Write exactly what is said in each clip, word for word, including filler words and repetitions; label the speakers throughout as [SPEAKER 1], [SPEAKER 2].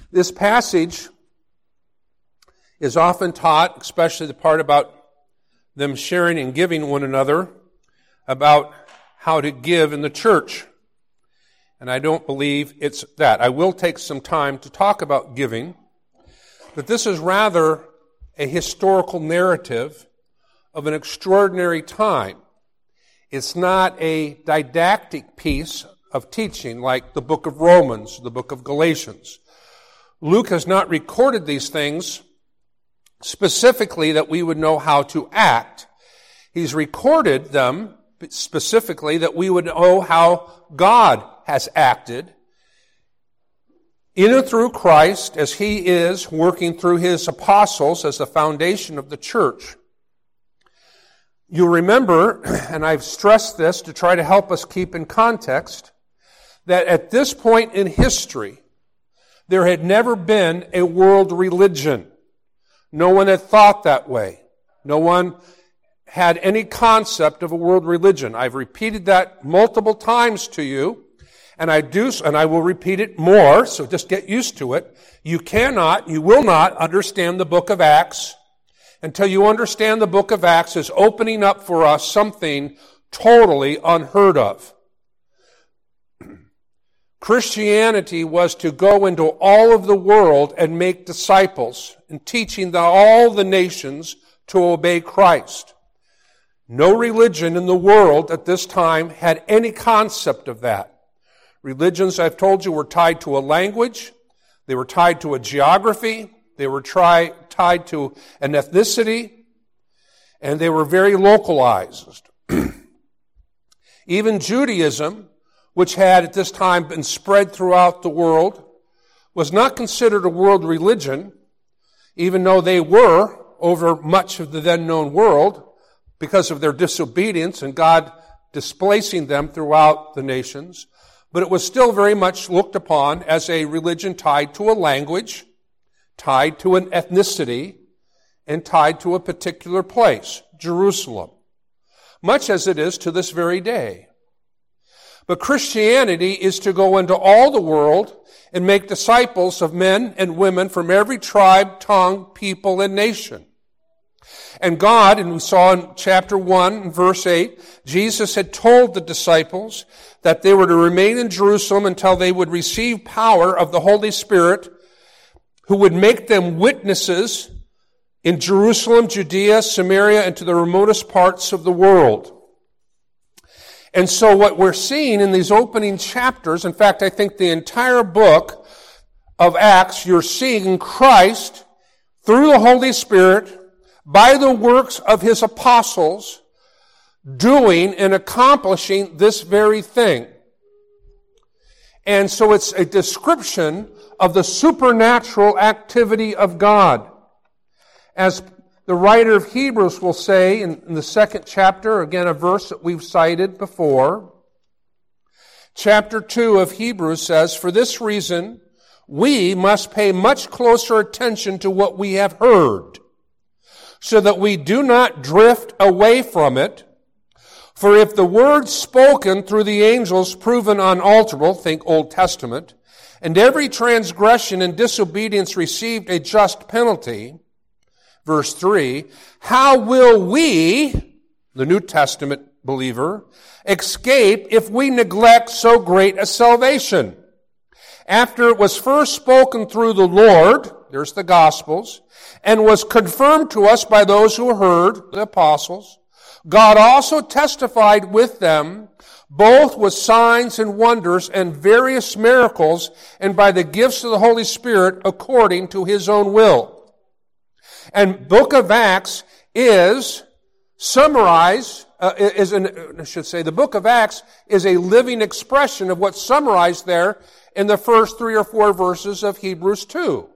[SPEAKER 1] This passage is often taught, especially the part about them sharing and giving one another, about how to give in the church. And I don't believe it's that. I will take some time to talk about giving, but this is rather a historical narrative of an extraordinary time. It's not a didactic piece of teaching like the book of Romans, the book of Galatians. Luke has not recorded these things specifically that we would know how to act. He's recorded them specifically that we would know how God has acted in and through Christ as He is working through His apostles as the foundation of the church. You'll remember, and I've stressed this to try to help us keep in context, that at this point in history, there had never been a world religion. No one had thought that way. No one had any concept of a world religion. I've repeated that multiple times to you, and I do, and I will repeat it more, so just get used to it. You cannot, you will not understand the book of Acts until you understand the book of Acts is opening up for us something totally unheard of. Christianity was to go into all of the world and make disciples and teaching the, all the nations to obey Christ. No religion in the world at this time had any concept of that. Religions, I've told you, were tied to a language. They were tied to a geography. They were tri- tied to an ethnicity. And they were very localized. Even Judaism, which had at this time been spread throughout the world, was not considered a world religion, even though they were over much of the then known world because of their disobedience and God displacing them throughout the nations. But it was still very much looked upon as a religion tied to a language, tied to an ethnicity, and tied to a particular place, Jerusalem, much as it is to this very day. But Christianity is to go into all the world and make disciples of men and women from every tribe, tongue, people, and nation. And God, and we saw in chapter one, verse eight, Jesus had told the disciples that they were to remain in Jerusalem until they would receive power of the Holy Spirit, who would make them witnesses in Jerusalem, Judea, Samaria, and to the remotest parts of the world. And so what we're seeing in these opening chapters, in fact, I think the entire book of Acts, you're seeing Christ, through the Holy Spirit, by the works of His apostles, doing and accomplishing this very thing. And so it's a description of the supernatural activity of God. As the writer of Hebrews will say in, in the second chapter, again a verse that we've cited before, chapter two of Hebrews says, "For this reason, we must pay much closer attention to what we have heard, so that we do not drift away from it. For if the word spoken through the angels proven unalterable," think Old Testament, "and every transgression and disobedience received a just penalty," verse three, "how will we," the New Testament believer, "escape if we neglect so great a salvation? After it was first spoken through the Lord," there's the Gospels, "and was confirmed to us by those who heard," the apostles, "God also testified with them, both with signs and wonders and various miracles, and by the gifts of the Holy Spirit according to His own will." And book of Acts is summarized, uh, is an, I should say, the book of Acts is a living expression of what's summarized there in the first three or four verses of Hebrews two.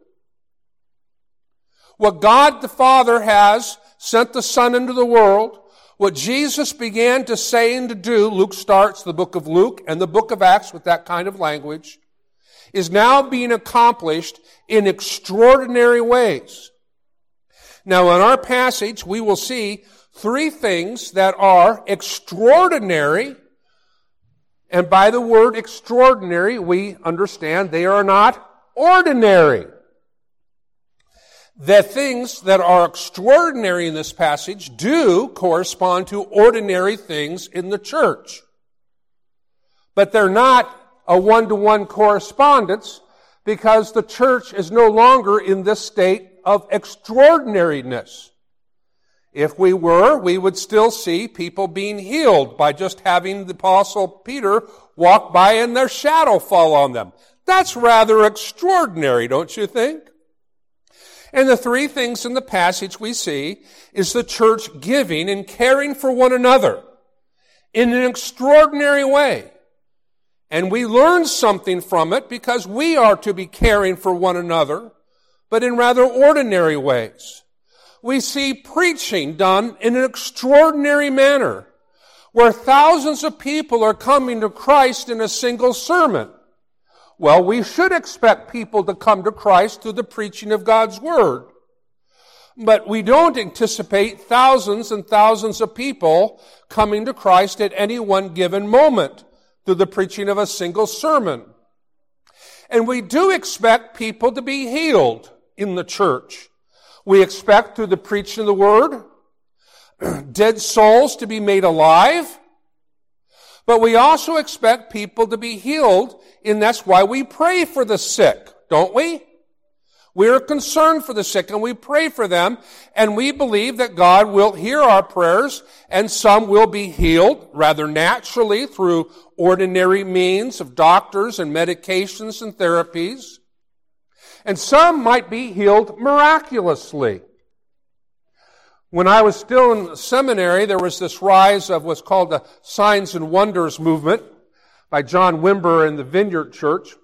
[SPEAKER 1] What God the Father has sent the Son into the world, what Jesus began to say and to do, Luke starts the book of Luke and the book of Acts with that kind of language, is now being accomplished in extraordinary ways. Now, in our passage, we will see three things that are extraordinary. And by the word extraordinary, we understand they are not ordinary. The things that are extraordinary in this passage do correspond to ordinary things in the church. But they're not a one-to-one correspondence because the church is no longer in this state of extraordinariness. If we were, we would still see people being healed by just having the Apostle Peter walk by and their shadow fall on them. That's rather extraordinary, don't you think? And the three things in the passage we see is the church giving and caring for one another in an extraordinary way. And we learn something from it because we are to be caring for one another, but in rather ordinary ways. We see preaching done in an extraordinary manner, where thousands of people are coming to Christ in a single sermon. Well, we should expect people to come to Christ through the preaching of God's Word. But we don't anticipate thousands and thousands of people coming to Christ at any one given moment through the preaching of a single sermon. And we do expect people to be healed in the church. We expect through the preaching of the Word, dead souls to be made alive. But we also expect people to be healed, and that's why we pray for the sick, don't we? We are concerned for the sick, and we pray for them, and we believe that God will hear our prayers, and some will be healed rather naturally through ordinary means of doctors and medications and therapies. And some might be healed miraculously. When I was still in the seminary, there was this rise of what's called the Signs and Wonders movement by John Wimber in the Vineyard Church.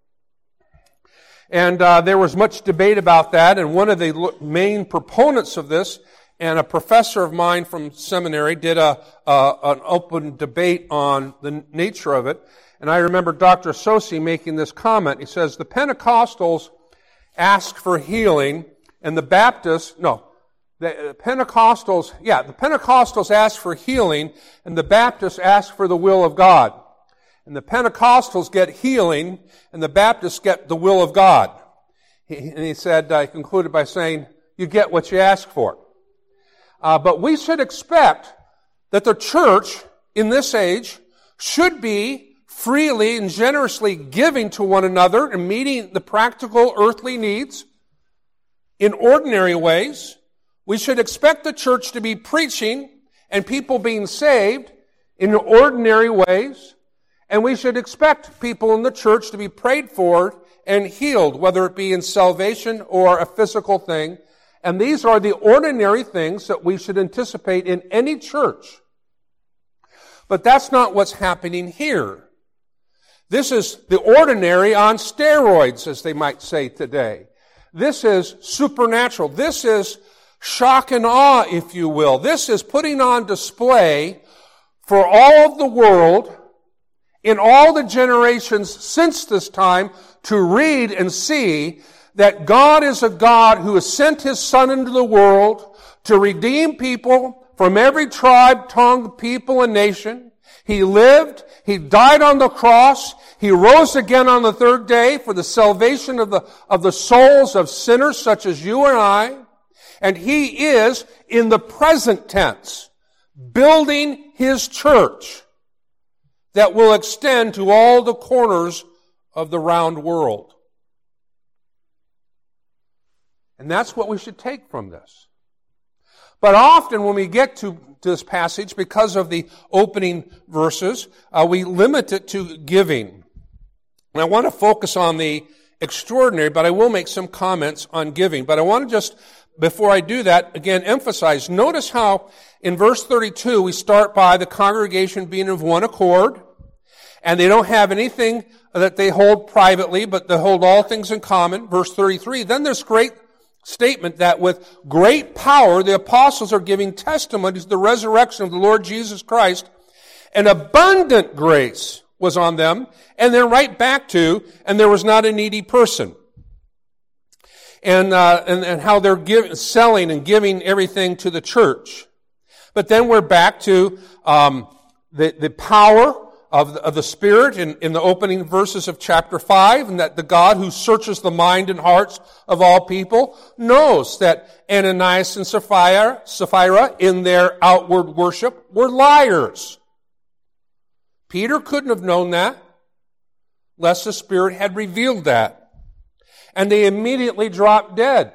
[SPEAKER 1] And uh, there was much debate about that, and one of the main proponents of this, and a professor of mine from seminary, did a, a an open debate on the nature of it. And I remember Doctor Sosi making this comment. He says, the Pentecostals ask for healing, and the Baptists, no, the Pentecostals, yeah, the Pentecostals ask for healing, and the Baptists ask for the will of God. And the Pentecostals get healing, and the Baptists get the will of God. He, and he said, I uh, concluded by saying, you get what you ask for. Uh, but we should expect that the church in this age should be freely and generously giving to one another and meeting the practical earthly needs in ordinary ways. We should expect the church to be preaching and people being saved in ordinary ways. And we should expect people in the church to be prayed for and healed, whether it be in salvation or a physical thing. And these are the ordinary things that we should anticipate in any church. But that's not what's happening here. This is the ordinary on steroids, as they might say today. This is supernatural. This is shock and awe, if you will. This is putting on display for all of the world in all the generations since this time to read and see that God is a God who has sent His Son into the world to redeem people from every tribe, tongue, people, and nation. He lived, He died on the cross, He rose again on the third day for the salvation of the, of the souls of sinners such as you and I. And He is, in the present tense, building His church that will extend to all the corners of the round world. And that's what we should take from this. But often when we get to this passage, because of the opening verses, uh, we limit it to giving. And I want to focus on the extraordinary, but I will make some comments on giving. But I want to just, before I do that, again emphasize, notice how in verse thirty-two we start by the congregation being of one accord, and they don't have anything that they hold privately, but they hold all things in common. Verse thirty-three, then there's great statement that with great power the apostles are giving testimony to the resurrection of the Lord Jesus Christ, and abundant grace was on them, and then right back to, and there was not a needy person. And, uh, and, and how they're giving, selling and giving everything to the church. But then we're back to, um, the, the power of the, of the Spirit in, in the opening verses of chapter five, and that the God who searches the mind and hearts of all people knows that Ananias and Sapphira, Sapphira in their outward worship were liars. Peter couldn't have known that, lest the Spirit had revealed that. And they immediately dropped dead.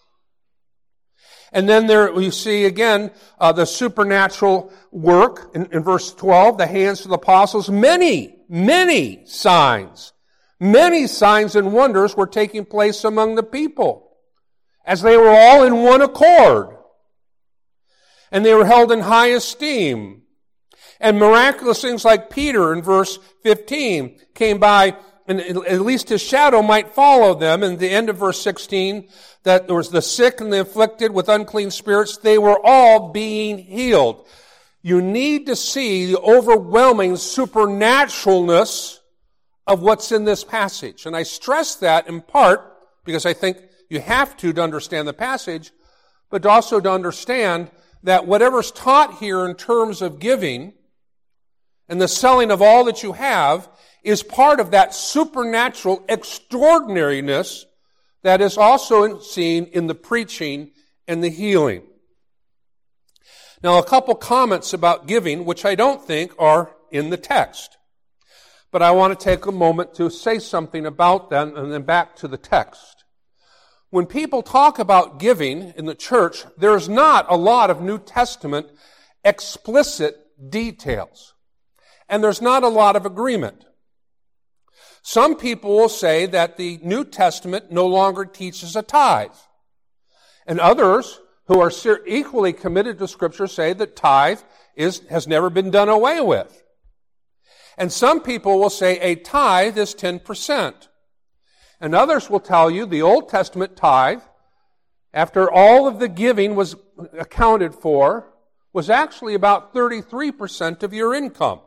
[SPEAKER 1] And then there we see again uh, the supernatural work in, in verse twelve, the hands of the apostles. Many, many signs, many signs and wonders were taking place among the people as they were all in one accord. And they were held in high esteem. And miraculous things like Peter in verse fifteen came by, and at least his shadow might follow them. And the end of verse sixteen, that there was the sick and the afflicted with unclean spirits, they were all being healed. You need to see the overwhelming supernaturalness of what's in this passage. And I stress that in part because I think you have to to understand the passage, but also to understand that whatever's taught here in terms of giving and the selling of all that you have is part of that supernatural extraordinariness that is also seen in the preaching and the healing. Now, a couple comments about giving, which I don't think are in the text. But I want to take a moment to say something about them and then back to the text. When people talk about giving in the church, there's not a lot of New Testament explicit details. And there's not a lot of agreement. Some people will say that the New Testament no longer teaches a tithe. And others who are equally committed to Scripture say that tithe is, has never been done away with. And some people will say a tithe is ten percent. And others will tell you the Old Testament tithe, after all of the giving was accounted for, was actually about thirty-three percent of your income.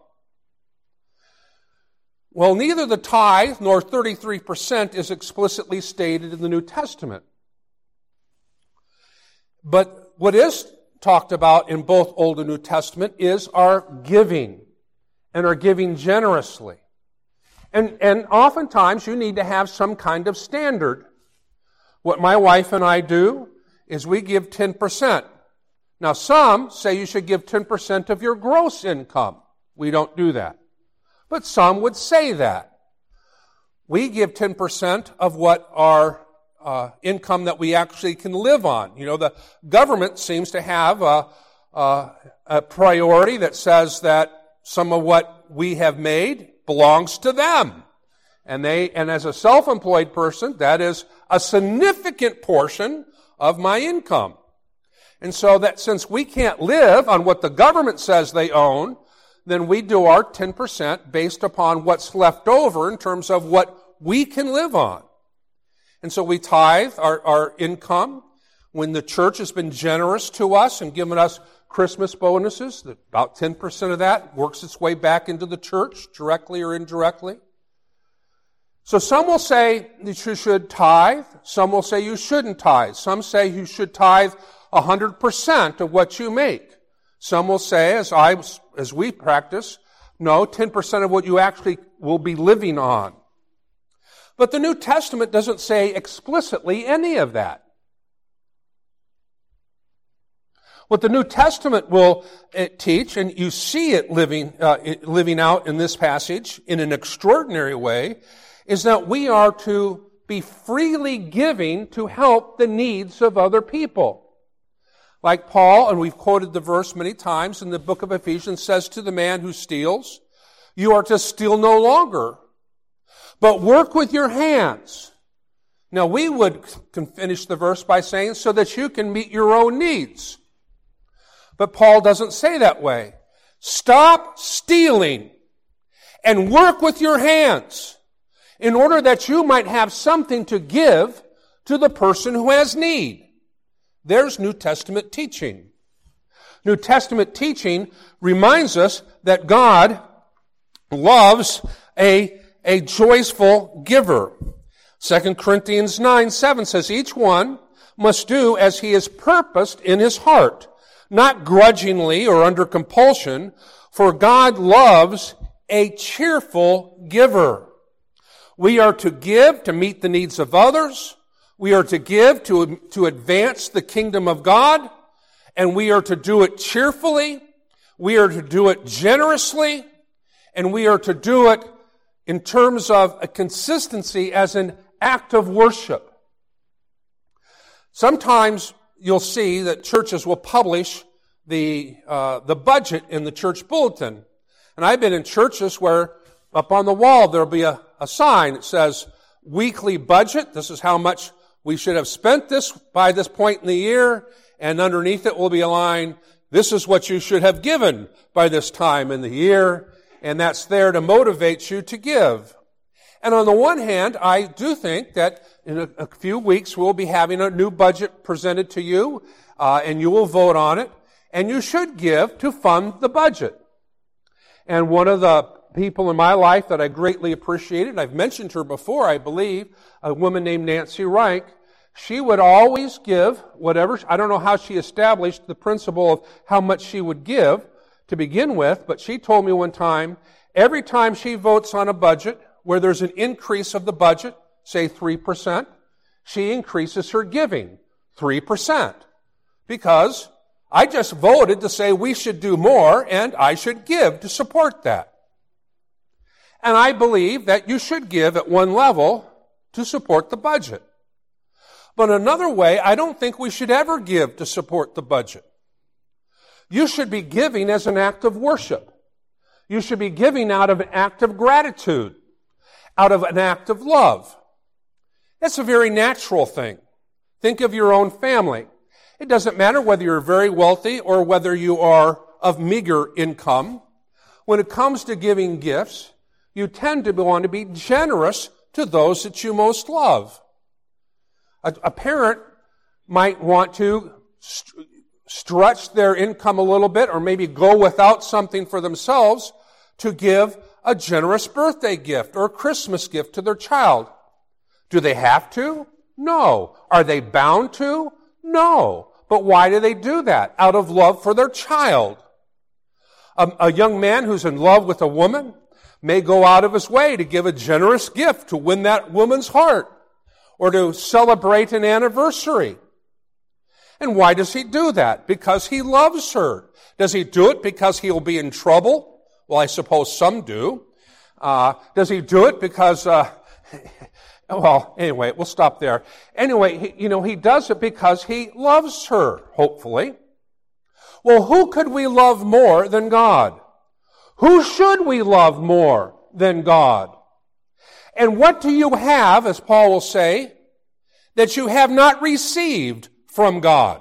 [SPEAKER 1] Well, neither the tithe nor thirty-three percent is explicitly stated in the New Testament. But what is talked about in both Old and New Testament is our giving, and our giving generously. And, and oftentimes you need to have some kind of standard. What my wife and I do is we give ten percent. Now some say you should give ten percent of your gross income. We don't do that. But some would say that. We give ten percent of what our uh, income that we actually can live on. You know, the government seems to have a, a, a priority that says that some of what we have made belongs to them. And they, and as a self-employed person, that is a significant portion of my income. And so that since we can't live on what the government says they own, then we do our ten percent based upon what's left over in terms of what we can live on. And so we tithe our, our income. When the church has been generous to us and given us Christmas bonuses, about ten percent of that works its way back into the church, directly or indirectly. So some will say that you should tithe. Some will say you shouldn't tithe. Some say you should tithe one hundred percent of what you make. Some will say, as I, as we practice, no, ten percent of what you actually will be living on. But the New Testament doesn't say explicitly any of that. What the New Testament will teach, and you see it living, uh, living out in this passage in an extraordinary way, is that we are to be freely giving to help the needs of other people. Like Paul, and we've quoted the verse many times in the book of Ephesians, says to the man who steals, you are to steal no longer, but work with your hands. Now we would can finish the verse by saying, so that you can meet your own needs. But Paul doesn't say that way. Stop stealing and work with your hands in order that you might have something to give to the person who has need. There's New Testament teaching. New Testament teaching reminds us that God loves a, a joyful giver. Second Corinthians nine seven says, each one must do as he has purposed in his heart, not grudgingly or under compulsion, for God loves a cheerful giver. We are to give to meet the needs of others. We are to give to, to advance the kingdom of God. And we are to do it cheerfully. We are to do it generously. And we are to do it in terms of a consistency as an act of worship. Sometimes you'll see that churches will publish the uh, the budget in the church bulletin. And I've been in churches where up on the wall there'll be a, a sign that says, weekly budget, this is how much we should have spent this by this point in the year, and underneath it will be a line, this is what you should have given by this time in the year, and that's there to motivate you to give. And on the one hand, I do think that in a, a few weeks we'll be having a new budget presented to you, uh, and you will vote on it, and you should give to fund the budget. And one of the people in my life that I greatly appreciated, I've mentioned her before, I believe, a woman named Nancy Reich, she would always give whatever, I don't know how she established the principle of how much she would give to begin with, but she told me one time, every time she votes on a budget where there's an increase of the budget, say three percent, she increases her giving three percent. Because I just voted to say we should do more and I should give to support that. And I believe that you should give at one level to support the budget. But another way, I don't think we should ever give to support the budget. You should be giving as an act of worship. You should be giving out of an act of gratitude, out of an act of love. That's a very natural thing. Think of your own family. It doesn't matter whether you're very wealthy or whether you are of meager income. When it comes to giving gifts, you tend to want to be generous to those that you most love. A, a parent might want to st- stretch their income a little bit or maybe go without something for themselves to give a generous birthday gift or a Christmas gift to their child. Do they have to? No. Are they bound to? No. But why do they do that? Out of love for their child. A, a young man who's in love with a woman may go out of his way to give a generous gift to win that woman's heart or to celebrate an anniversary. And why does he do that? Because he loves her. Does he do it because he'll be in trouble? Well, I suppose some do. Uh, does he do it because, uh, well, anyway, we'll stop there. Anyway, he, you know, he does it because he loves her, hopefully. Well, who could we love more than God? Who should we love more than God? And what do you have, as Paul will say, that you have not received from God?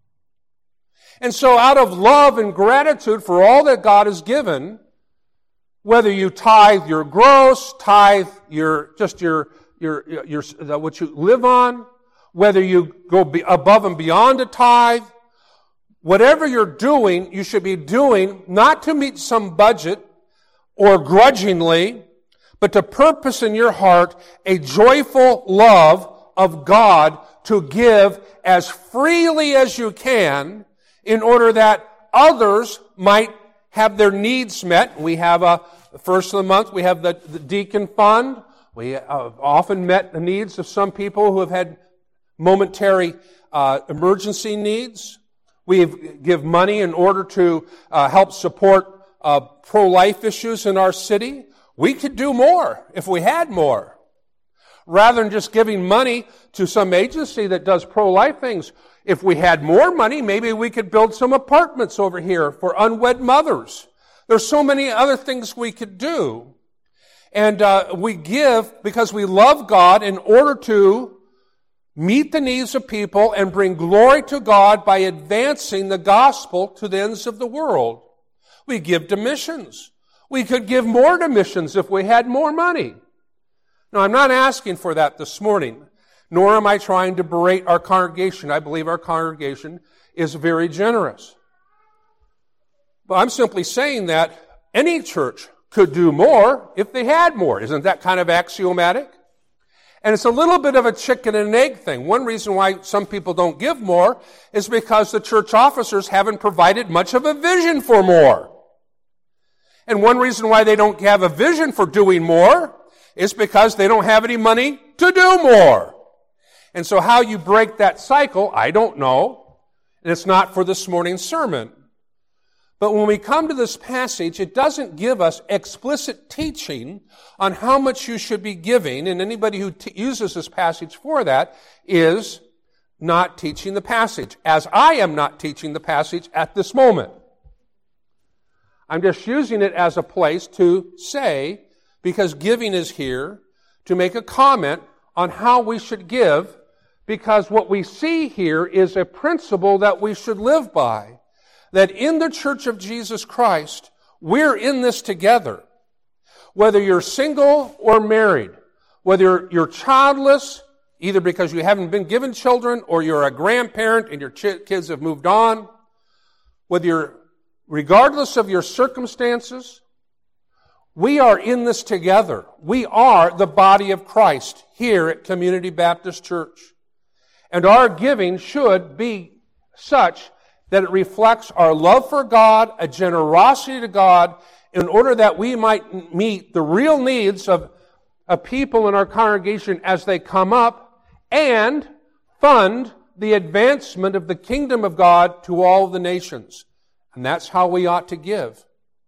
[SPEAKER 1] And so out of love and gratitude for all that God has given, whether you tithe your gross, tithe your, just your, your, your, your what you live on, whether you go be above and beyond a tithe, whatever you're doing, you should be doing not to meet some budget or grudgingly, but to purpose in your heart a joyful love of God to give as freely as you can in order that others might have their needs met. We have a, the first of the month, we have the, the deacon fund. We have often met the needs of some people who have had momentary uh, emergency needs. We give money in order to uh, help support uh, pro-life issues in our city. We could do more if we had more. Rather than just giving money to some agency that does pro-life things, if we had more money, maybe we could build some apartments over here for unwed mothers. There's so many other things we could do. And uh, we give because we love God in order to meet the needs of people and bring glory to God by advancing the gospel to the ends of the world. We give to missions. We could give more to missions if we had more money. Now, I'm not asking for that this morning, nor am I trying to berate our congregation. I believe our congregation is very generous. But I'm simply saying that any church could do more if they had more. Isn't that kind of axiomatic? And it's a little bit of a chicken and egg thing. One reason why some people don't give more is because the church officers haven't provided much of a vision for more. And one reason why they don't have a vision for doing more is because they don't have any money to do more. And so how you break that cycle, I don't know. And it's not for this morning's sermon. But when we come to this passage, it doesn't give us explicit teaching on how much you should be giving. And anybody who t- uses this passage for that is not teaching the passage, as I am not teaching the passage at this moment. I'm just using it as a place to say, because giving is here, to make a comment on how we should give, because what we see here is a principle that we should live by. That in the Church of Jesus Christ, we're in this together. Whether you're single or married, whether you're childless, either because you haven't been given children or you're a grandparent and your ch- kids have moved on, whether you're, regardless of your circumstances, we are in this together. We are the body of Christ here at Community Baptist Church. And our giving should be such that it reflects our love for God, a generosity to God, in order that we might meet the real needs of, of people in our congregation as they come up, and fund the advancement of the kingdom of God to all the nations. And that's how we ought to give.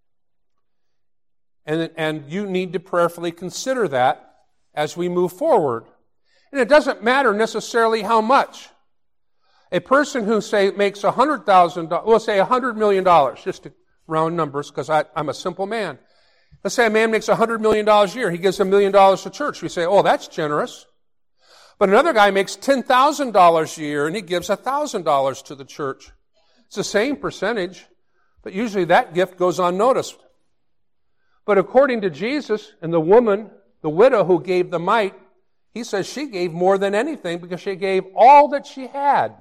[SPEAKER 1] And, and you need to prayerfully consider that as we move forward. And it doesn't matter necessarily how much. A person who, say, makes one hundred thousand dollars, we'll say one hundred million dollars, just to round numbers, because I'm a simple man. Let's say a man makes one hundred million dollars a year. He gives a million dollars to church. We say, oh, that's generous. But another guy makes ten thousand dollars a year, and he gives one thousand dollars to the church. It's the same percentage, but usually that gift goes unnoticed. But according to Jesus and the woman, the widow who gave the mite, he says she gave more than anything because she gave all that she had.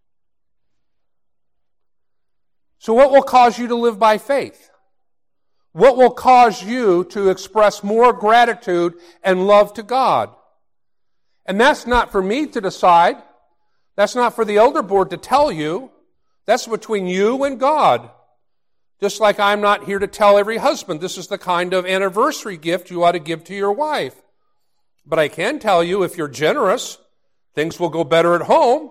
[SPEAKER 1] So what will cause you to live by faith? What will cause you to express more gratitude and love to God? And that's not for me to decide. That's not for the elder board to tell you. That's between you and God. Just like I'm not here to tell every husband this is the kind of anniversary gift you ought to give to your wife. But I can tell you, if you're generous, things will go better at home.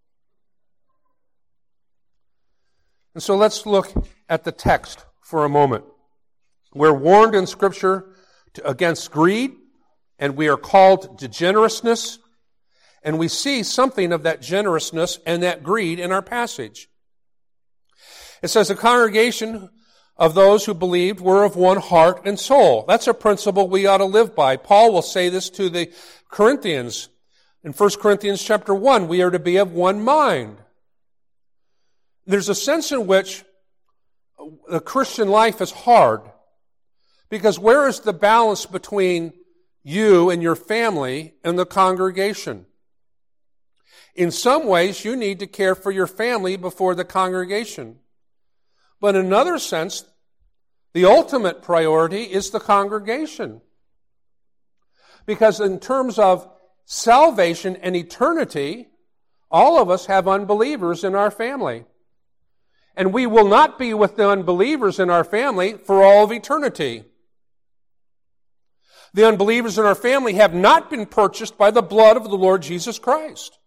[SPEAKER 1] And so let's look at the text for a moment. We're warned in Scripture to, against greed, and we are called to generousness, and we see something of that generousness and that greed in our passage. It says, the congregation of those who believed were of one heart and soul. That's a principle we ought to live by. Paul will say this to the Corinthians. In First Corinthians chapter one, we are to be of one mind. There's a sense in which the Christian life is hard, because where is the balance between you and your family and the congregation? In some ways, you need to care for your family before the congregation. But in another sense, the ultimate priority is the congregation. Because in terms of salvation and eternity, all of us have unbelievers in our family. And we will not be with the unbelievers in our family for all of eternity. The unbelievers in our family have not been purchased by the blood of the Lord Jesus Christ.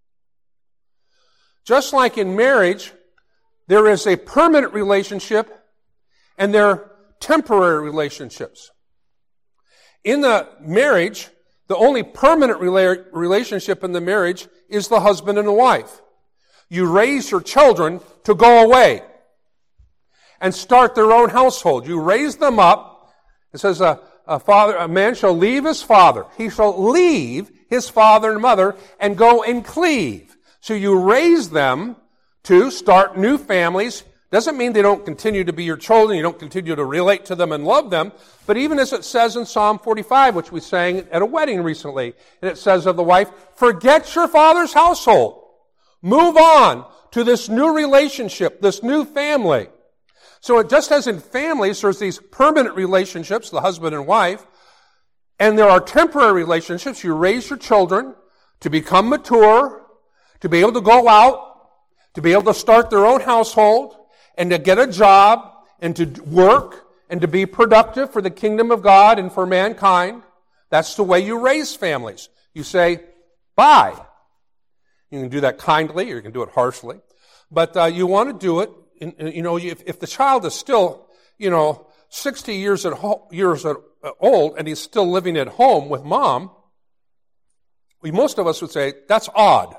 [SPEAKER 1] Just like in marriage, there is a permanent relationship and there are temporary relationships. In the marriage, the only permanent rela- relationship in the marriage is the husband and the wife. You raise your children to go away and start their own household. You raise them up. It says a, a father, a man shall leave his father. He shall leave his father and mother and go and cleave. So you raise them to start new families. Doesn't mean they don't continue to be your children. You don't continue to relate to them and love them. But even as it says in Psalm forty-five, which we sang at a wedding recently, and it says of the wife, forget your father's household. Move on to this new relationship, this new family. So it just as in families, there's these permanent relationships, the husband and wife, and there are temporary relationships. You raise your children to become mature, to be able to go out, to be able to start their own household, and to get a job, and to work, and to be productive for the kingdom of God and for mankind. That's the way you raise families. You say, bye. You can do that kindly, or you can do it harshly. But uh, you want to do it, in, in, you know, if, if the child is still, you know, sixty years, at ho- years at, uh, old and he's still living at home with mom, we, most of us would say, that's odd.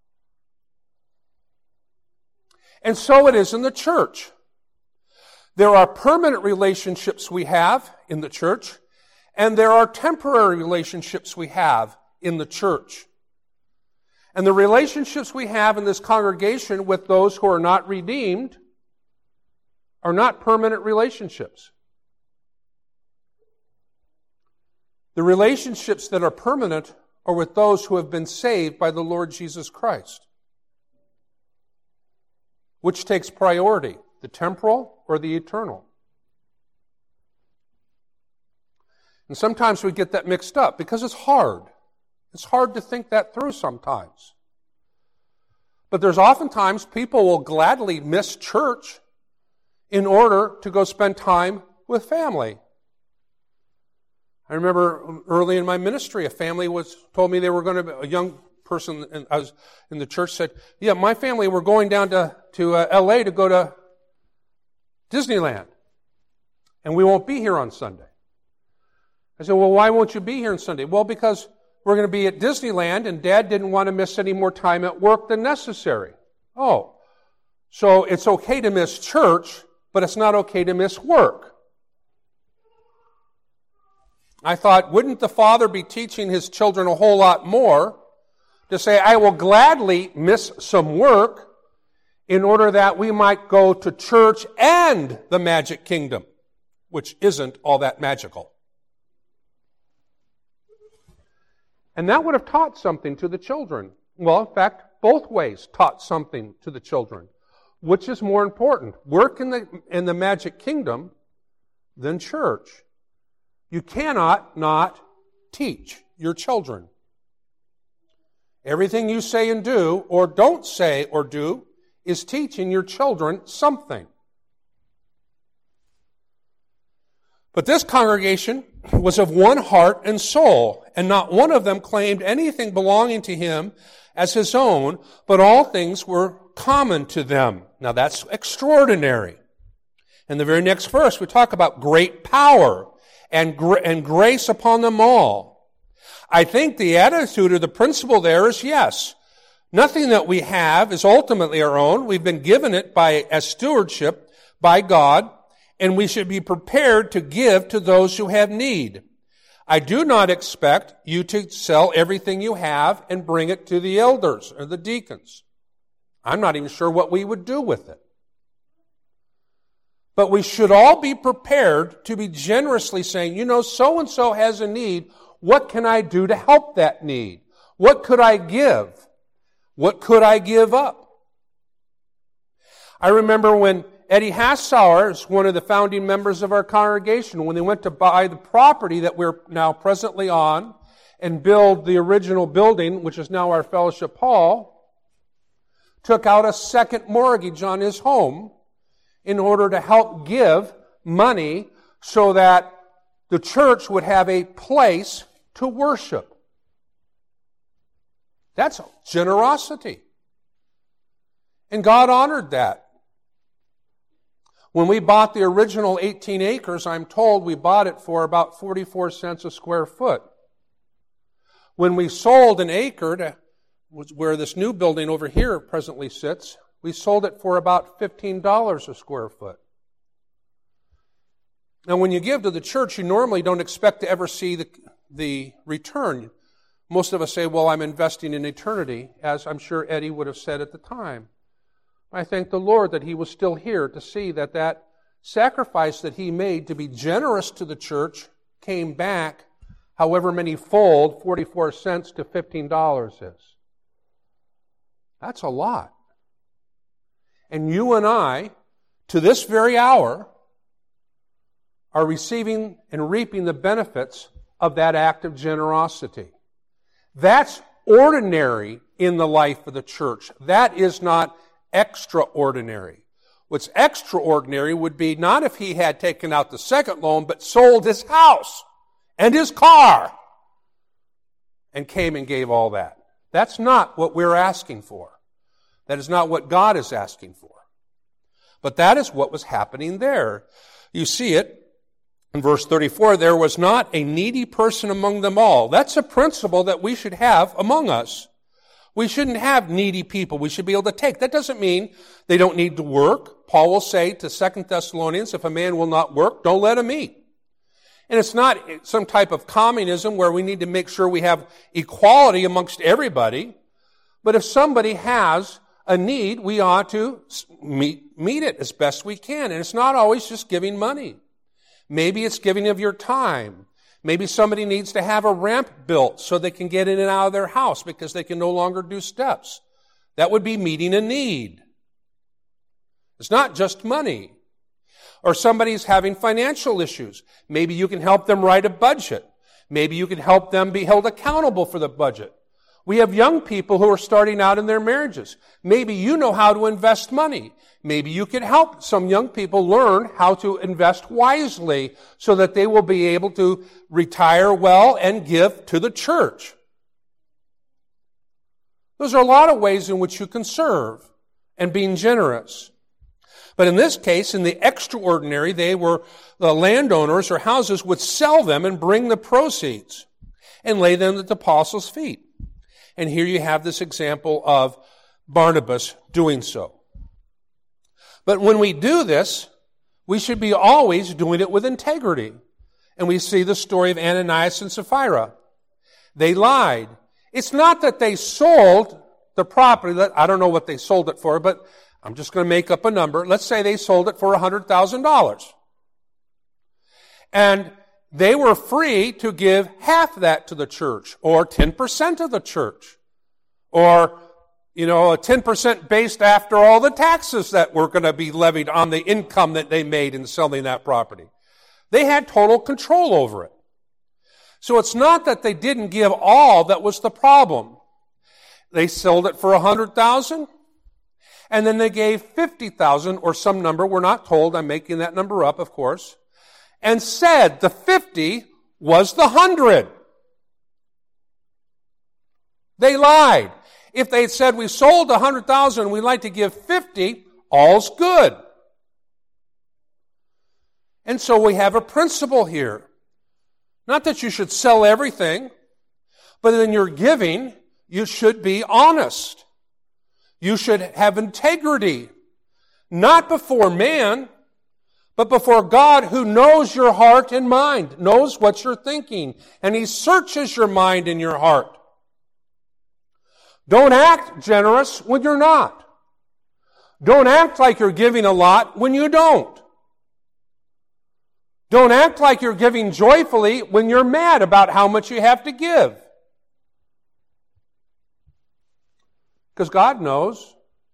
[SPEAKER 1] And so it is in the church. There are permanent relationships we have in the church, and there are temporary relationships we have in the church. And the relationships we have in this congregation with those who are not redeemed are not permanent relationships. The relationships that are permanent are with those who have been saved by the Lord Jesus Christ. Which takes priority, the temporal or the eternal? And sometimes we get that mixed up because it's hard. It's hard to think that through sometimes. But there's oftentimes people will gladly miss church in order to go spend time with family. I remember early in my ministry, a family was told me they were going to, a young person in, I was in the church said, yeah, my family, we're going down to, to uh, L A to go to Disneyland. And we won't be here on Sunday. I said, well, why won't you be here on Sunday? Well, because we're going to be at Disneyland, and Dad didn't want to miss any more time at work than necessary. Oh, so it's okay to miss church, but it's not okay to miss work. I thought, wouldn't the father be teaching his children a whole lot more to say, I will gladly miss some work in order that we might go to church and the magic kingdom, which isn't all that magical. And that would have taught something to the children. Well, in fact, both ways taught something to the children. Which is more important, work in the, in the magic kingdom than church? You cannot not teach your children. Everything you say and do, or don't say or do, is teaching your children something. But this congregation was of one heart and soul, and not one of them claimed anything belonging to him as his own, but all things were common to them. Now that's extraordinary. In the very next verse, we talk about great power and, gra- and grace upon them all. I think the attitude or the principle there is yes. Nothing that we have is ultimately our own. We've been given it by as stewardship by God, and we should be prepared to give to those who have need. I do not expect you to sell everything you have and bring it to the elders or the deacons. I'm not even sure what we would do with it. But we should all be prepared to be generously saying, you know, so-and-so has a need. What can I do to help that need? What could I give? What could I give up? I remember when Eddie Hassauer is one of the founding members of our congregation. When they went to buy the property that we're now presently on and build the original building, which is now our fellowship hall, took out a second mortgage on his home in order to help give money so that the church would have a place to worship. That's generosity. And God honored that. When we bought the original eighteen acres, I'm told we bought it for about forty-four cents a square foot. When we sold an acre to where this new building over here presently sits, we sold it for about fifteen dollars a square foot. Now, when you give to the church, you normally don't expect to ever see the, the return. Most of us say, well, I'm investing in eternity, as I'm sure Eddie would have said at the time. I thank the Lord that he was still here to see that that sacrifice that he made to be generous to the church came back however many fold forty-four cents to fifteen dollars is. That's a lot. And you and I, to this very hour, are receiving and reaping the benefits of that act of generosity. That's ordinary in the life of the church. That is not extraordinary. What's extraordinary would be not if he had taken out the second loan, but sold his house and his car and came and gave all that. That's not what we're asking for. That is not what God is asking for. But that is what was happening there. You see it in verse thirty-four, there was not a needy person among them all. That's a principle that we should have among us. We shouldn't have needy people. We should be able to take. That doesn't mean they don't need to work. Paul will say to Second Thessalonians, if a man will not work, don't let him eat. And it's not some type of communism where we need to make sure we have equality amongst everybody. But if somebody has a need, we ought to meet, meet it as best we can. And it's not always just giving money. Maybe it's giving of your time. Maybe somebody needs to have a ramp built so they can get in and out of their house because they can no longer do steps. That would be meeting a need. It's not just money. Or somebody's having financial issues. Maybe you can help them write a budget. Maybe you can help them be held accountable for the budget. We have young people who are starting out in their marriages. Maybe you know how to invest money. Maybe you can help some young people learn how to invest wisely so that they will be able to retire well and give to the church. Those are a lot of ways in which you can serve and being generous. But in this case, in the extraordinary, they were the landowners or houses would sell them and bring the proceeds and lay them at the apostles' feet. And here you have this example of Barnabas doing so. But when we do this, we should be always doing it with integrity. And we see the story of Ananias and Sapphira. They lied. It's not that they sold the property. That I don't know what they sold it for, but I'm just going to make up a number. Let's say they sold it for one hundred thousand dollars. And they were free to give half that to the church, or ten percent of the church, or, you know, a ten percent based after all the taxes that were going to be levied on the income that they made in selling that property. They had total control over it. So it's not that they didn't give all that was the problem. They sold it for one hundred thousand dollars, and then they gave fifty thousand dollars, or some number, we're not told, I'm making that number up, of course, and said the fifty was the hundred. They lied. If they had said we sold one hundred thousand and we'd like to give fifty, all's good. And so we have a principle here. Not that you should sell everything, but in your giving, you should be honest. You should have integrity. Not before man, but before God, who knows your heart and mind, knows what you're thinking, and He searches your mind and your heart. Don't act generous when you're not. Don't act like you're giving a lot when you don't. Don't act like you're giving joyfully when you're mad about how much you have to give. Because God knows.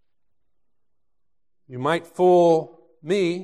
[SPEAKER 1] You might fool me,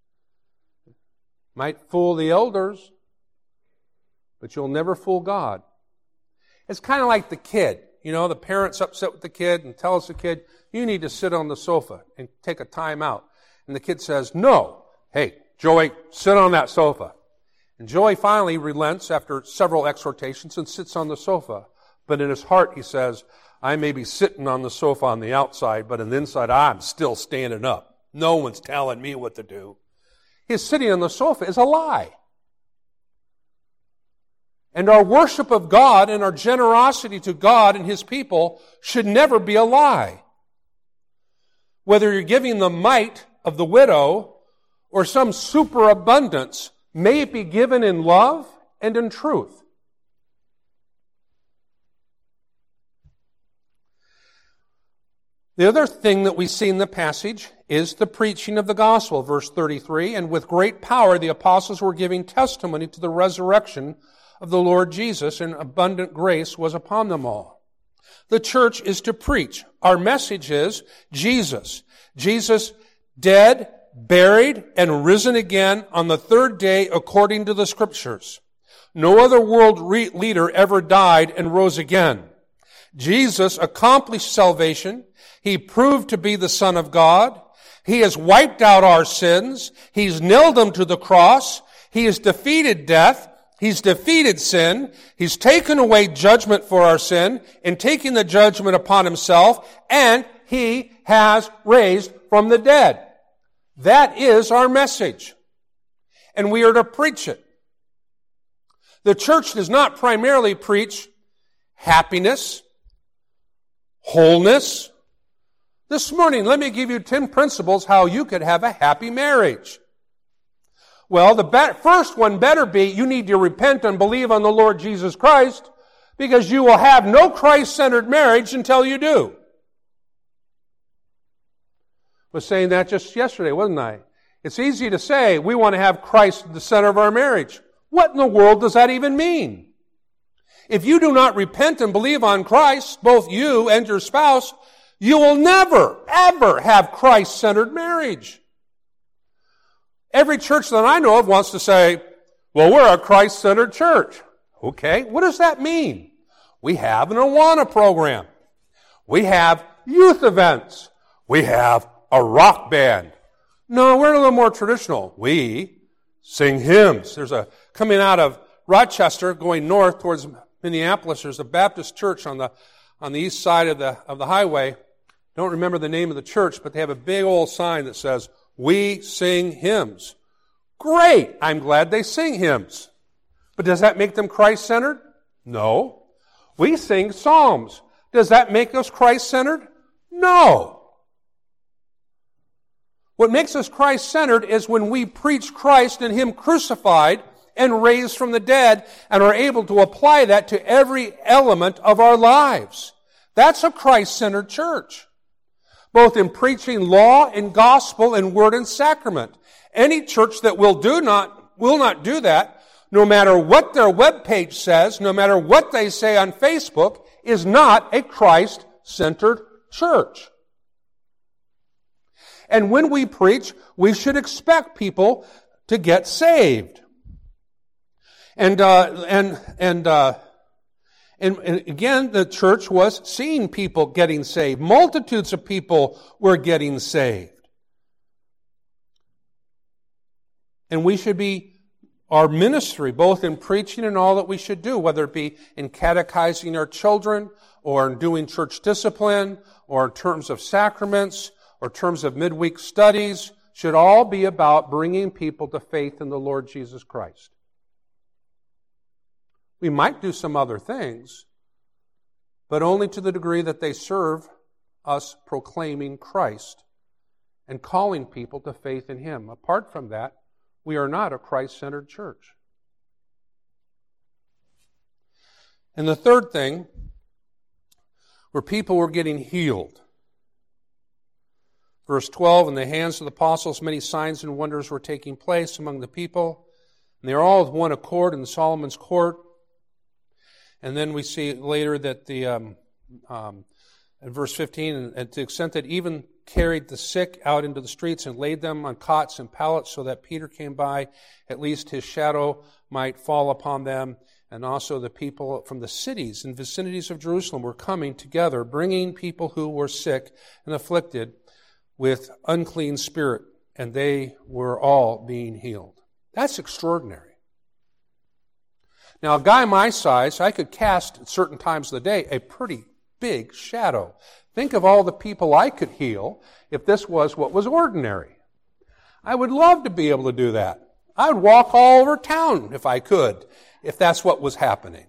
[SPEAKER 1] might fool the elders, but you'll never fool God. It's kind of like the kid. You know, the parent's upset with the kid and tells the kid, you need to sit on the sofa and take a time out. And the kid says, no. Hey, Joey, sit on that sofa. And Joey finally relents after several exhortations and sits on the sofa. But in his heart, he says, I may be sitting on the sofa on the outside, but on the inside, I'm still standing up. No one's telling me what to do. His sitting on the sofa is a lie. And our worship of God and our generosity to God and His people should never be a lie. Whether you're giving the mite of the widow or some superabundance, may it be given in love and in truth. The other thing that we see in the passage is the preaching of the gospel, verse thirty-three, and with great power the apostles were giving testimony to the resurrection of the Lord Jesus, and abundant grace was upon them all. The church is to preach. Our message is Jesus. Jesus dead, buried, and risen again on the third day according to the Scriptures. No other world re- leader ever died and rose again. Jesus accomplished salvation. He proved to be the Son of God. He has wiped out our sins. He's nailed them to the cross. He has defeated death. He's defeated sin. He's taken away judgment for our sin and taking the judgment upon himself, and he has raised from the dead. That is our message. And we are to preach it. The church does not primarily preach happiness, wholeness. This morning, let me give you ten principles how you could have a happy marriage. Well, the be- first one better be you need to repent and believe on the Lord Jesus Christ, because you will have no Christ-centered marriage until you do. I was saying that just yesterday, wasn't I? It's easy to say we want to have Christ at the center of our marriage. What in the world does that even mean? If you do not repent and believe on Christ, both you and your spouse, you will never, ever have Christ-centered marriage. Every church that I know of wants to say, well, we're a Christ-centered church. Okay, what does that mean? We have an Awana program. We have youth events. We have a rock band. No, we're a little more traditional. We sing hymns. There's a, coming out of Rochester, going north towards Minneapolis, there's a Baptist church on the, on the east side of the, of the highway. Don't remember the name of the church, but they have a big old sign that says, we sing hymns. Great! I'm glad they sing hymns. But does that make them Christ-centered? No. We sing psalms. Does that make us Christ-centered? No. What makes us Christ-centered is when we preach Christ and Him crucified and raised from the dead and are able to apply that to every element of our lives. That's a Christ-centered church. Both in preaching law and gospel and word and sacrament. Any church that will do not, will not do that, no matter what their webpage says, no matter what they say on Facebook, is not a Christ-centered church. And when we preach, we should expect people to get saved. And, uh, and, and, uh, And, and again, the church was seeing people getting saved. Multitudes of people were getting saved. And we should be, our ministry, both in preaching and all that we should do, whether it be in catechizing our children, or in doing church discipline, or in terms of sacraments, or terms of midweek studies, should all be about bringing people to faith in the Lord Jesus Christ. We might do some other things, but only to the degree that they serve us proclaiming Christ and calling people to faith in Him. Apart from that, we are not a Christ-centered church. And the third thing, where people were getting healed. Verse twelve, in the hands of the apostles, many signs and wonders were taking place among the people, and they were all with one accord in Solomon's court. And then we see later that the, um, um, in verse fifteen, and, and to the extent that even carried the sick out into the streets and laid them on cots and pallets so that Peter came by, at least his shadow might fall upon them. And also the people from the cities and vicinities of Jerusalem were coming together, bringing people who were sick and afflicted with unclean spirit, and they were all being healed. That's extraordinary. Now, a guy my size, I could cast at certain times of the day a pretty big shadow. Think of all the people I could heal if this was what was ordinary. I would love to be able to do that. I would walk all over town if I could, if that's what was happening.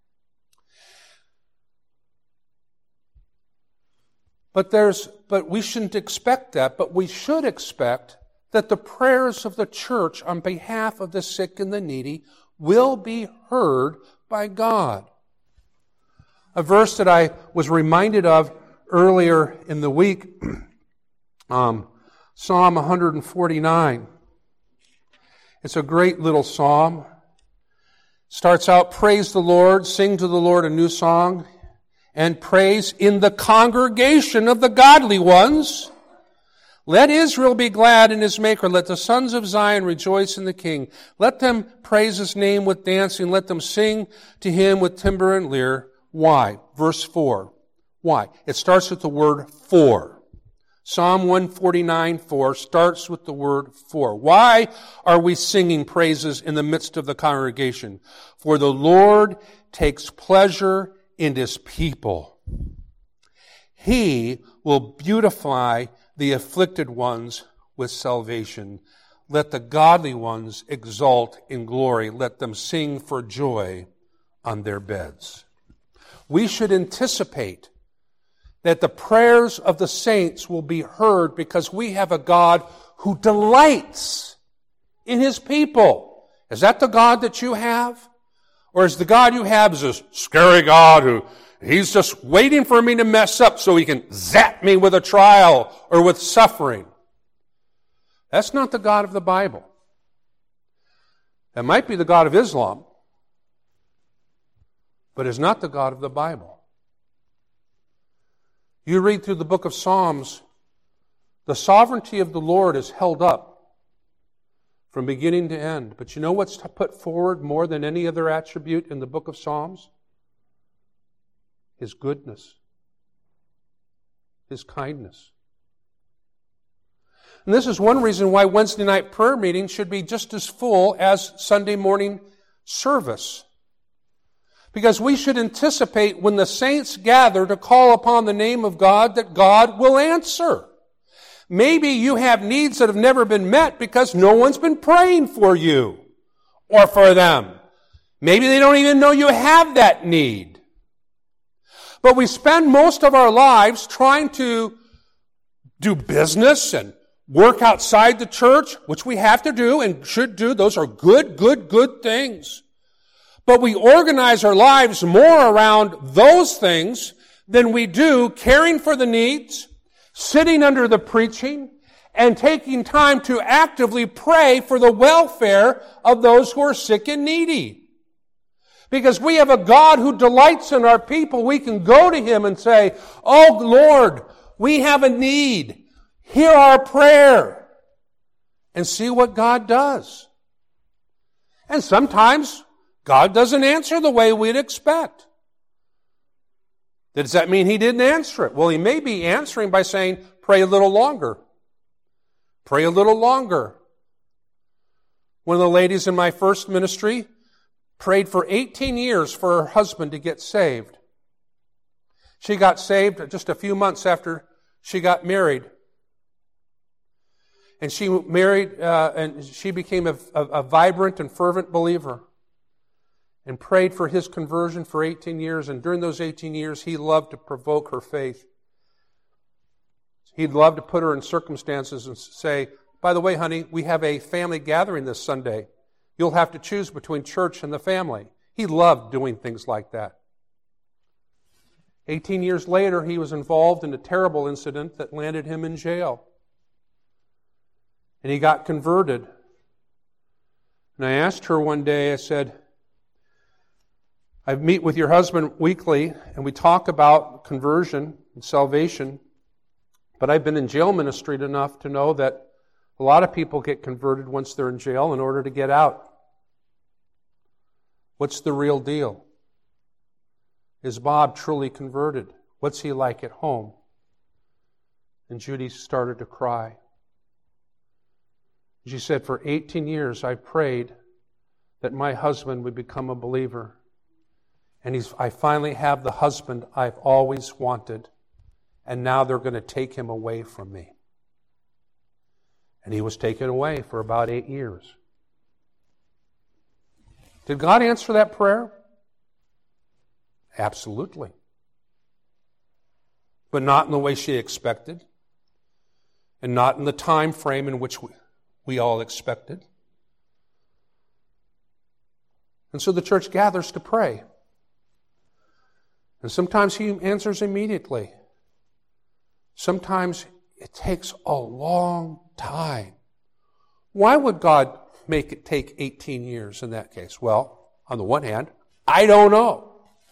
[SPEAKER 1] But there's, but we shouldn't expect that, but we should expect that the prayers of the church on behalf of the sick and the needy will be heard by God. A verse that I was reminded of earlier in the week, um, Psalm one forty-nine. It's a great little psalm. Starts out, praise the Lord, sing to the Lord a new song, and praise in the congregation of the godly ones. Let Israel be glad in his Maker. Let the sons of Zion rejoice in the King. Let them praise his name with dancing. Let them sing to him with timbrel and lyre. Why? Verse four. Why? It starts with the word for. Psalm one forty-nine four starts with the word for. Why are we singing praises in the midst of the congregation? For the Lord takes pleasure in His people. He will beautify the afflicted ones with salvation. Let the godly ones exult in glory. Let them sing for joy on their beds. We should anticipate that the prayers of the saints will be heard because we have a God who delights in His people. Is that the God that you have? Or is the God you have is a scary God who He's just waiting for me to mess up so He can zap me with a trial or with suffering? That's not the God of the Bible. That might be the God of Islam, but is not the God of the Bible. You read through the book of Psalms, the sovereignty of the Lord is held up from beginning to end. But you know what's put forward more than any other attribute in the book of Psalms? His goodness. His kindness. And this is one reason why Wednesday night prayer meetings should be just as full as Sunday morning service. Because we should anticipate when the saints gather to call upon the name of God that God will answer. Maybe you have needs that have never been met because no one's been praying for you or for them. Maybe they don't even know you have that need. But we spend most of our lives trying to do business and work outside the church, which we have to do and should do. Those are good, good, good things. But we organize our lives more around those things than we do caring for the needs, sitting under the preaching, and taking time to actively pray for the welfare of those who are sick and needy. Because we have a God who delights in our people. We can go to Him and say, "Oh Lord, we have a need. Hear our prayer." And see what God does. And sometimes God doesn't answer the way we'd expect. Does that mean He didn't answer it? Well, He may be answering by saying, pray a little longer. Pray a little longer. One of the ladies in my first ministry prayed for eighteen years for her husband to get saved. She got saved just a few months after she got married. And she married, uh, and she became a, a, a vibrant and fervent believer. And prayed for his conversion for eighteen years. And during those eighteen years, he loved to provoke her faith. He'd love to put her in circumstances and say, by the way, honey, we have a family gathering this Sunday. You'll have to choose between church and the family. He loved doing things like that. eighteen years later, he was involved in a terrible incident that landed him in jail. And he got converted. And I asked her one day, I said, I meet with your husband weekly, and we talk about conversion and salvation. But I've been in jail ministry enough to know that a lot of people get converted once they're in jail in order to get out. What's the real deal? Is Bob truly converted? What's he like at home? And Judy started to cry. She said, for eighteen years I prayed that my husband would become a believer. And he's, I finally have the husband I've always wanted. And now they're going to take him away from me. And he was taken away for about eight years. Did God answer that prayer? Absolutely. But not in the way she expected. And not in the time frame in which we, we all expected. And so the church gathers to pray. And sometimes He answers immediately. Sometimes it takes a long time. Why would God make it take eighteen years in that case? Well, on the one hand, I don't know.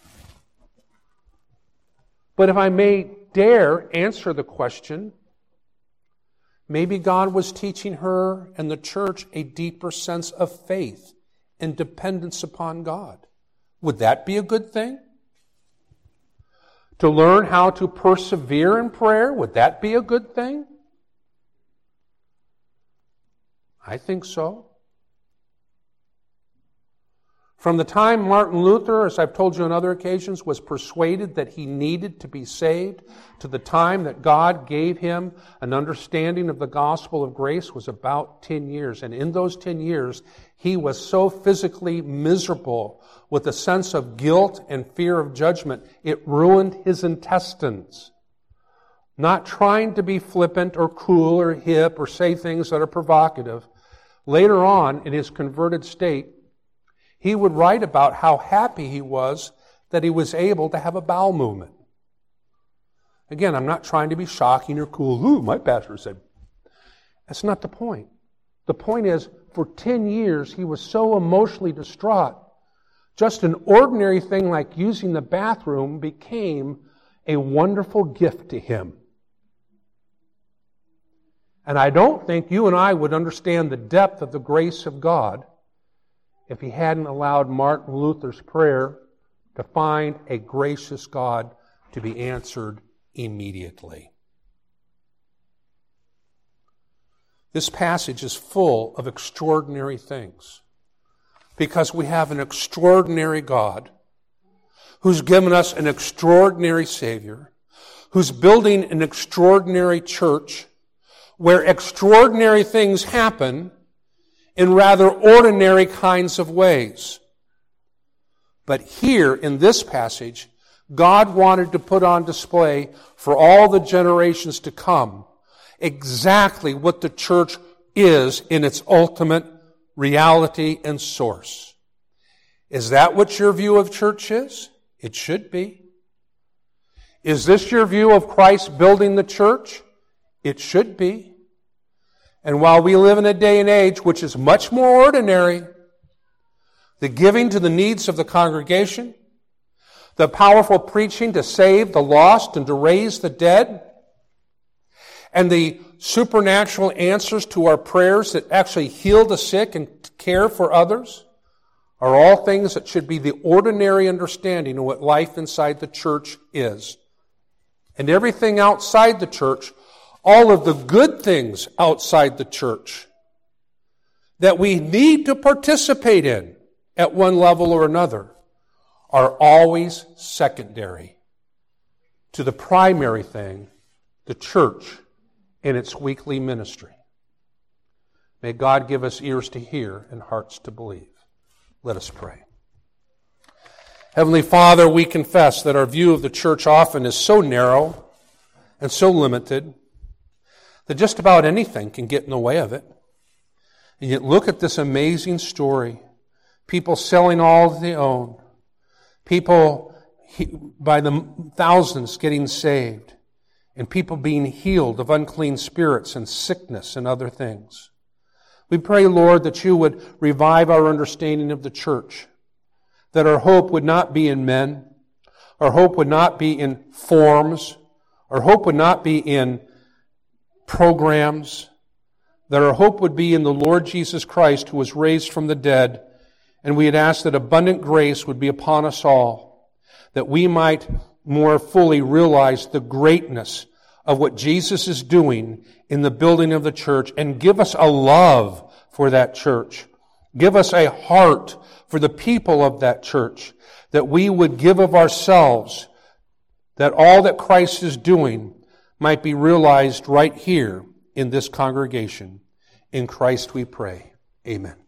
[SPEAKER 1] But if I may dare answer the question, maybe God was teaching her and the church a deeper sense of faith and dependence upon God. Would that be a good thing? To learn how to persevere in prayer, would that be a good thing? I think so. From the time Martin Luther, as I've told you on other occasions, was persuaded that he needed to be saved, to the time that God gave him an understanding of the gospel of grace was about ten years. And in those ten years, he was so physically miserable with a sense of guilt and fear of judgment, it ruined his intestines. Not trying to be flippant or cool or hip or say things that are provocative. Later on, in his converted state, he would write about how happy he was that he was able to have a bowel movement. Again, I'm not trying to be shocking or cool. Ooh, my pastor said. That's not the point. The point is, for ten years, he was so emotionally distraught, just an ordinary thing like using the bathroom became a wonderful gift to him. And I don't think you and I would understand the depth of the grace of God if he hadn't allowed Martin Luther's prayer to find a gracious God to be answered immediately. This passage is full of extraordinary things because we have an extraordinary God who's given us an extraordinary Savior, who's building an extraordinary church where extraordinary things happen in rather ordinary kinds of ways. But here in this passage, God wanted to put on display for all the generations to come exactly what the church is in its ultimate reality and source. Is that what your view of church is? It should be. Is this your view of Christ building the church? It should be. And while we live in a day and age which is much more ordinary, the giving to the needs of the congregation, the powerful preaching to save the lost and to raise the dead, and the supernatural answers to our prayers that actually heal the sick and care for others, are all things that should be the ordinary understanding of what life inside the church is. And everything outside the church, all of the good things outside the church that we need to participate in at one level or another, are always secondary to the primary thing, the church in its weekly ministry. May God give us ears to hear and hearts to believe. Let us pray. Heavenly Father, we confess that our view of the church often is so narrow and so limited that just about anything can get in the way of it. And yet look at this amazing story. People selling all that they own. People by the thousands getting saved. And people being healed of unclean spirits and sickness and other things. We pray, Lord, that you would revive our understanding of the church. That our hope would not be in men. Our hope would not be in forms. Our hope would not be in programs, that our hope would be in the Lord Jesus Christ who was raised from the dead, and we had asked that abundant grace would be upon us all, that we might more fully realize the greatness of what Jesus is doing in the building of the church, and give us a love for that church. Give us a heart for the people of that church, that we would give of ourselves, that all that Christ is doing might be realized right here in this congregation. In Christ we pray. Amen.